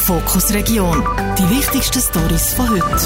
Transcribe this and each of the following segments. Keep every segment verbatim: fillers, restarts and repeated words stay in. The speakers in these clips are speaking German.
Fokus Region. Die wichtigsten Storys von heute.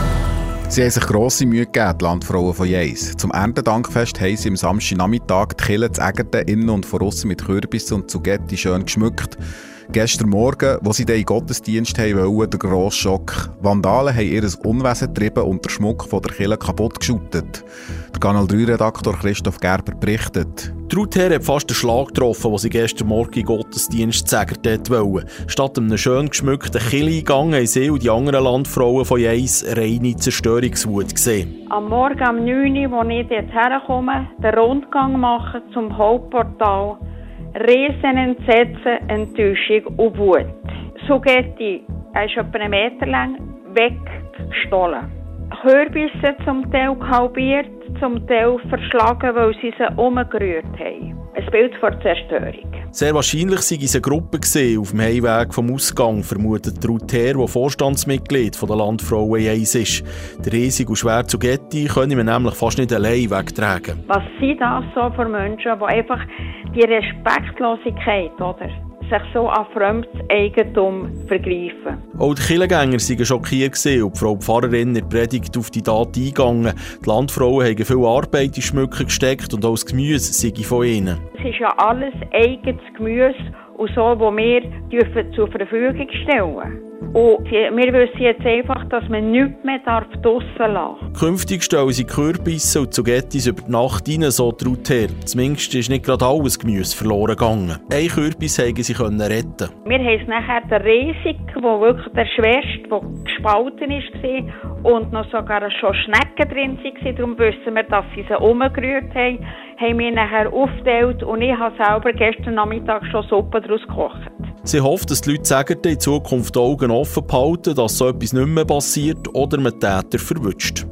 Sie haben sich grosse Mühe gegeben, die Landfrauen von Jeis. Zum Erntedankfest haben sie am Samstagnachmittag die Kirche zu Egerten innen und von aussen mit Kürbissen und Zugetti schön geschmückt. Gestern Morgen, wo sie den Gottesdienst haben wollten, der grosse Schock. Vandalen haben ihr Unwesen getrieben und den Schmuck von der Kirche kaputt geschüttet. Der Kanal drei Redaktor Christoph Gerber berichtet. Die Ruth hat fast den Schlag getroffen, als sie gestern Morgen in Gottesdienst zu Egerten wollten. Statt einem schön geschmückten Kircheneingang haben sie und die anderen Landfrauen von Jeis reine Zerstörungswut gesehen. Am Morgen um neun Uhr, als ich jetzt herkomme, den Rundgang machen zum Hauptportal, riesen Entsetzen, Enttäuschung und Wut. Zugetti, er ist etwa einen Meter lang, weggestohlen. Kürbisse zum Teil halbiert, zum Teil verschlagen, weil sie sie umgerührt haben. Ein Bild vor Zerstörung. Sehr wahrscheinlich sei es eine Gruppe gewesen, auf dem Heimweg vom Ausgang, vermutet Ruth Herr, die Vorstandsmitglied der Landfrauen Jeis ist. Der riesige und schwere Zugetti können wir nämlich fast nicht allein wegtragen. Was sind das so für Menschen, die einfach die Respektlosigkeit, oder, sich so an fremdes Eigentum vergreifen? Auch die Kirchengänger waren schockiert gewesen und die Frau Pfarrerin in der Predigt auf die Tat eingegangen. Die Landfrauen haben viel Arbeit in die Schmücke gesteckt und auch das Gemüse sei von ihnen. Es ist ja alles eigenes Gemüse und so, das wir dürfen zur Verfügung stellen. Und wir wissen jetzt einfach, dass man nichts mehr draussen lassen darf. Künftig stellen sie Kürbisse und Zugettis über die Nacht rein, so die Ruth Herr. Zumindest ist nicht gerade alles Gemüse verloren gegangen. Ein Kürbis haben sie retten. Wir haben es nachher der Riesig, der wirklich der schwerste, der gespalten war und noch sogar schon Schnecken drin waren. Darum wissen wir, dass sie sie umgerührt haben, haben wir nachher aufgeteilt und ich habe selber gestern Nachmittag schon Suppe daraus gekocht. Sie hofft, dass die Leute sagen, in Zukunft die Augen offen behalten, dass so etwas nicht mehr passiert oder man Täter verwünscht.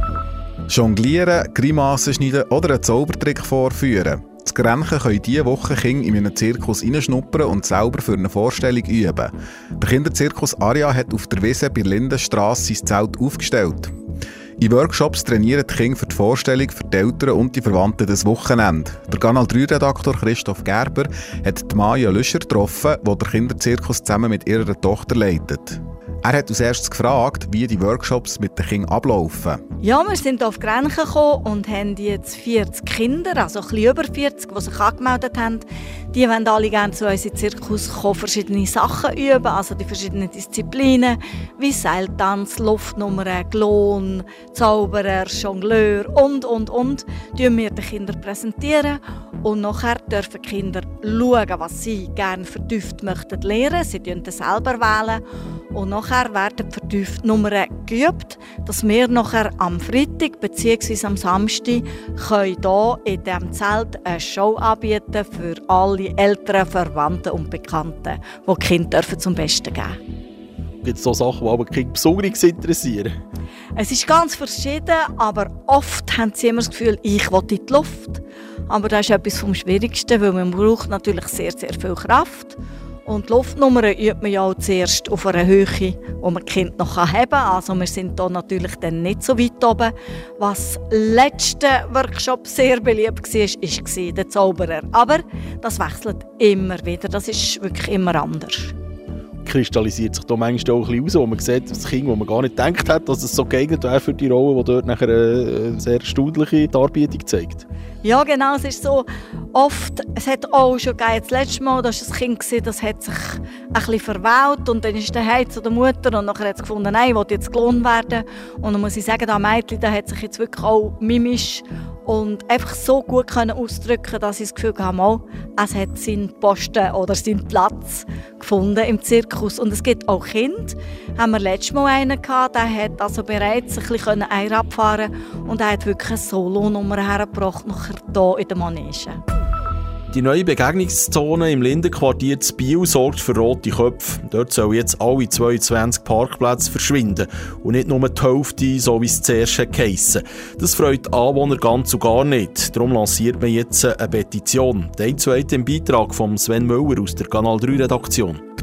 Jonglieren, Grimassen schneiden oder einen Zaubertrick vorführen. Das Grenchen können diese Woche Kinder in einen Zirkus reinschnuppern und selber für eine Vorstellung üben. Der Kinderzirkus Aria hat auf der Wiese bei Lindenstrasse sein Zelt aufgestellt. In Workshops trainieren die Kinder für die Vorstellung, für die Eltern und die Verwandten des Wochenende. Der Kanal drei Redaktor Christoph Gerber hat die Maja Lüscher getroffen, die den Kinderzirkus zusammen mit ihrer Tochter leitet. Er hat als erstes gefragt, wie die Workshops mit den Kindern ablaufen. Ja, wir sind auf Grenchen gekommen und haben jetzt vierzig Kinder, also ein bisschen über vierzig, die sich angemeldet haben. Die wollen alle gerne zu uns in den Zirkus kommen, verschiedene Sachen üben, also die verschiedenen Disziplinen, wie Seiltanz, Luftnummern, Klon, Zauberer, Jongleur und, und, und, die wir den Kindern präsentieren. Und nachher dürfen die Kinder schauen, was sie gerne vertieft möchten lernen. Sie wählen das selber wählen. Und nachher werden vertieft Nummern geübt, dass wir nachher am Freitag bzw. am Samstag können hier in diesem Zelt eine Show anbieten für alle Eltern, Verwandten und Bekannten, die die Kinder zum Besten geben. Gibt es so Sachen, die aber die Kinder besonders interessieren? Es ist ganz verschieden, aber oft haben sie immer das Gefühl, ich will in die Luft. Aber das ist etwas vom Schwierigsten, weil man braucht natürlich sehr, sehr viel Kraft. Und die Luftnummern übt man ja auch zuerst auf einer Höhe, wo man die Kinder noch haben kann. Also wir sind hier natürlich dann nicht so weit oben. Was im letzten Workshop sehr beliebt war, war der Zauberer. Aber das wechselt immer wieder. Das ist wirklich immer anders. Kristallisiert sich da manchmal auch ein bisschen raus, wo man sieht, das Kind, wo man gar nicht gedacht hat, dass es so geeignet wäre für die Rolle, die dort nachher eine sehr erstaunliche Darbietung zeigt. Ja, genau, es ist so. Oft, es hat auch schon gegeben, das letzte Mal, da war ein Kind, gewesen, das hat sich ein bisschen verwaut und dann ist der Heim zu der Mutter und nachher hat es gefunden, nein, ich will jetzt gelohnt werden. Und dann muss ich sagen, das Mädchen, das hat sich jetzt wirklich auch mimisch und einfach so gut können ausdrücken, dass ich das Gefühl habe, es hat seinen Posten oder seinen Platz gefunden im Zirkus. Und es gibt auch Kinder. Haben wir letztes Mal einen gehabt, der hat also bereits ein bisschen Einrad fahren und er hat wirklich eine Solo-Nummer hergebracht, nachher hier in der Manege. Die neue Begegnungszone im Lindenquartier zu Biel sorgt für rote Köpfe. Dort sollen jetzt alle zweiundzwanzig Parkplätze verschwinden und nicht nur die Hälfte, so wie es zuerst geheissen. Das freut die Anwohner ganz und gar nicht. Darum lanciert man jetzt eine Petition. Dazu im Beitrag von Sven Müller aus der Kanal drei Redaktion. Die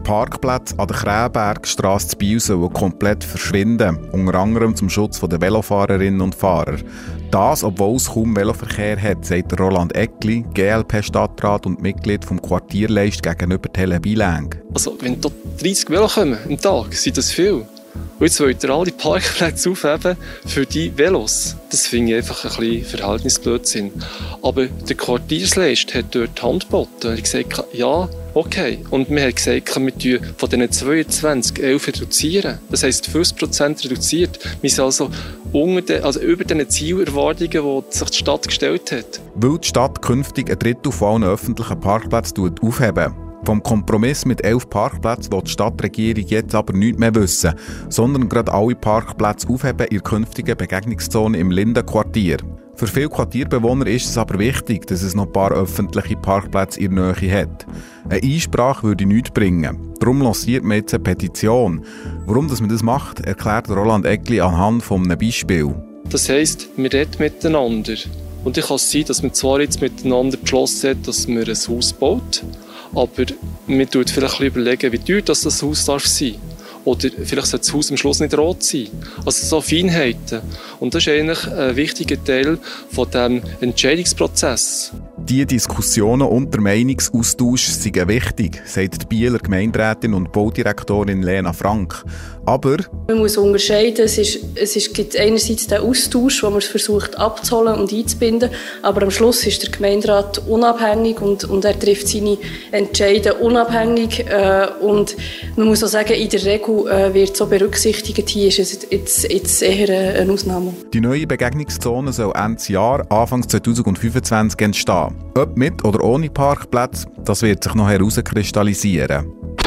Parkplätze an der Krähenbergstrasse zu Biel sollen komplett verschwinden, unter anderem zum Schutz der Velofahrerinnen und Fahrer. Das, obwohl es kaum Veloverkehr hat, sagt Roland Eckli, G L P-Stadtrat und Mitglied vom Quartierleist gegenüber Tele Bilang. Also, wenn da dreissig Velo kommen am Tag, sind das viel. Und jetzt wollt ihr alle Parkplätze aufheben für die Velos. Das finde ich einfach ein bisschen Verhältnisblödsinn. Aber der Quartiersleist hat dort die Hand geboten. Er hat gesagt, ja, okay. Und wir haben gesagt, wir reduzieren von diesen zweiundzwanzig elf reduzieren. Das heisst, fünfzig Prozent reduziert. Wir sind also, unter den, also über den Zielerwartungen, die sich die Stadt gestellt hat. Weil die Stadt künftig ein Drittel von allen öffentlichen Parkplätzen aufheben. Vom Kompromiss mit elf Parkplätzen will die Stadtregierung jetzt aber nichts mehr wissen, sondern gerade alle Parkplätze aufheben in der künftigen Begegnungszone im Lindenquartier. Für viele Quartierbewohner ist es aber wichtig, dass es noch ein paar öffentliche Parkplätze in der Nähe hat. Eine Einsprache würde nichts bringen. Darum lanciert man jetzt eine Petition. Warum man das macht, erklärt Roland Eckli anhand eines Beispiels. Das heisst, wir reden miteinander. Und es kann sein, dass man zwar jetzt miteinander beschlossen hat, dass man ein Haus baut, aber man tut vielleicht ein bisschen überlegen, wie teuer das, das Haus darf sein. Oder vielleicht soll das Haus am Schluss nicht rot sein. Also so Feinheiten. Und das ist eigentlich ein wichtiger Teil von diesem Entscheidungsprozess. Diese Diskussionen und der Meinungsaustausch sind wichtig, sagt die Bieler Gemeinderätin und Baudirektorin Lena Frank. Aber man muss unterscheiden, es, ist, es ist, gibt einerseits den Austausch, wo man es versucht abzuholen und einzubinden, aber am Schluss ist der Gemeinderat unabhängig und, und er trifft seine Entscheide unabhängig. Äh, und man muss auch sagen, in der Regel äh, wird so berücksichtigt. Hier ist es jetzt, jetzt eher eine Ausnahme. Die neue Begegnungszone soll Ende Jahr, Anfang zwanzig fünfundzwanzig entstehen. Ob mit oder ohne Parkplätze, das wird sich noch herauskristallisieren.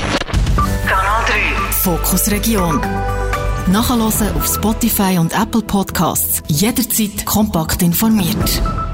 Kanal drei Fokus Region. Nachhören auf Spotify und Apple Podcasts. Jederzeit kompakt informiert.